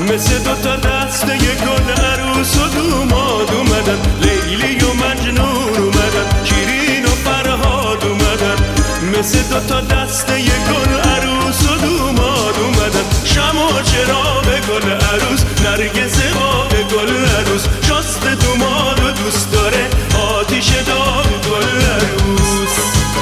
مثل دوتا دسته گل عروس و دوماد اومدن، لیلی و مجنون اومدن، شیرین و فرهاد اومدن. مثل دوتا دسته گل عروس و دوماد اومدن، شمع و چراغ گل عروس، نرگس باغ گل عروس، شست دوماد و دوست داره آتیش داغ گل عروس.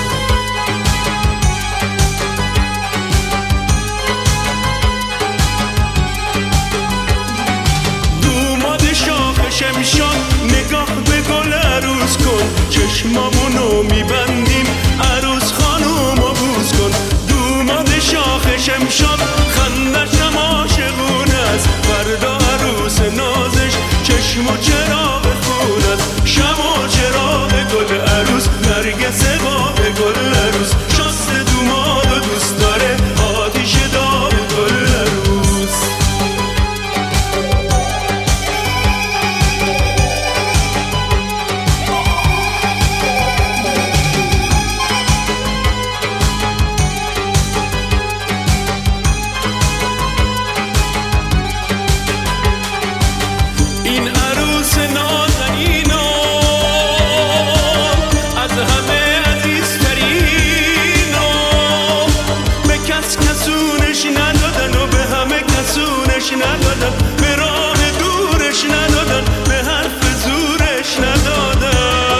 شمشاد نگاه به گل عروس کن، چشمامونو میبندیم عروس خانومو بوس کن. دوماد شاخ شمشاد خندشم عاشقونه است، فردا عروس نازش چشم و چراغ خون است. شمع و چراغ گل عروس، نرگس باغ گل عروس، شست دوماد و دوست داره آتیش داغ گل عروس. این عروس نازنینا از همه عزیزترینا، به کس کسونش ندادن و به همه کسونش ندادن، به راه دورش ندادن، به حرف زورش ندادن.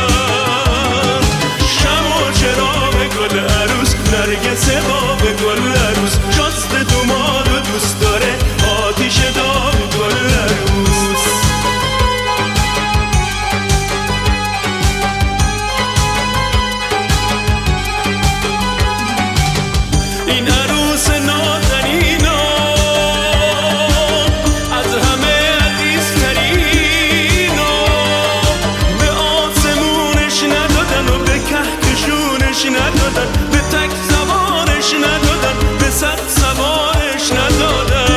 شمع و چراغ گل عروس، نرگس باغ گل عروس، شست دوماد و دوست داره آتیش داغ گل عروس. این عروس نازنینا از همه عزیزترینا، به آسمونش ندادن و به کهکشونش ندادن، به تک سوارش ندادن، به صد سوارش ندادن.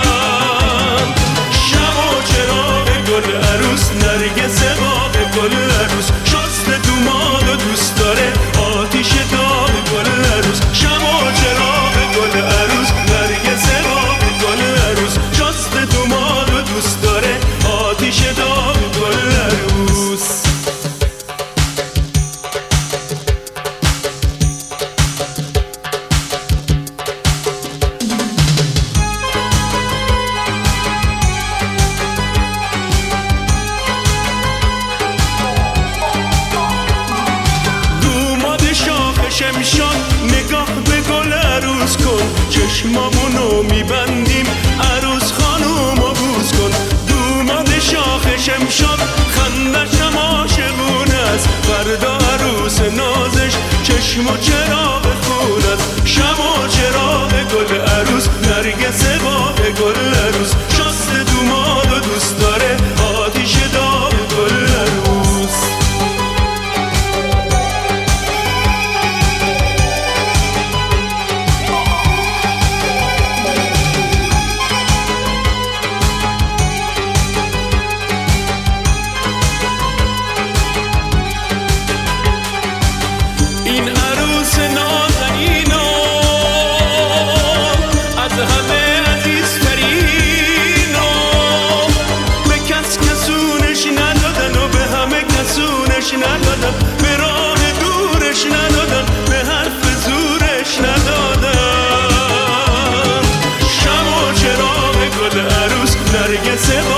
شمع و چراغ گل عروس، نرگس باغ گل عروس، شست دوماد و دوست داره آتیش داغ گل عروس. شمع و چراغ گل عروس، نرگس باغ گل عروس، شست دوماد و دوست داره آتیش داغ گل عروس. شمشاد نگاه به گل عروس کن، چشمامونو میبندیم عروس خانومو بوس کن. دوماد شاخ شمشاد خندشم عاشقونه است، فردا عروس نازش چشم و چراغ خون است. شمع و چراغ گل عروس، نرگس باغ گل عروس، شست دوماد و دوست داره آتیش داغ گل عروس. این عروس نازنینا از همه عزیزترینا، به کس کسونش ندادن و به همه کسونش ندادن، به راه دورش ندادن، به حرف زورش ندادن. شمع و چراغ گل عروس، نرگس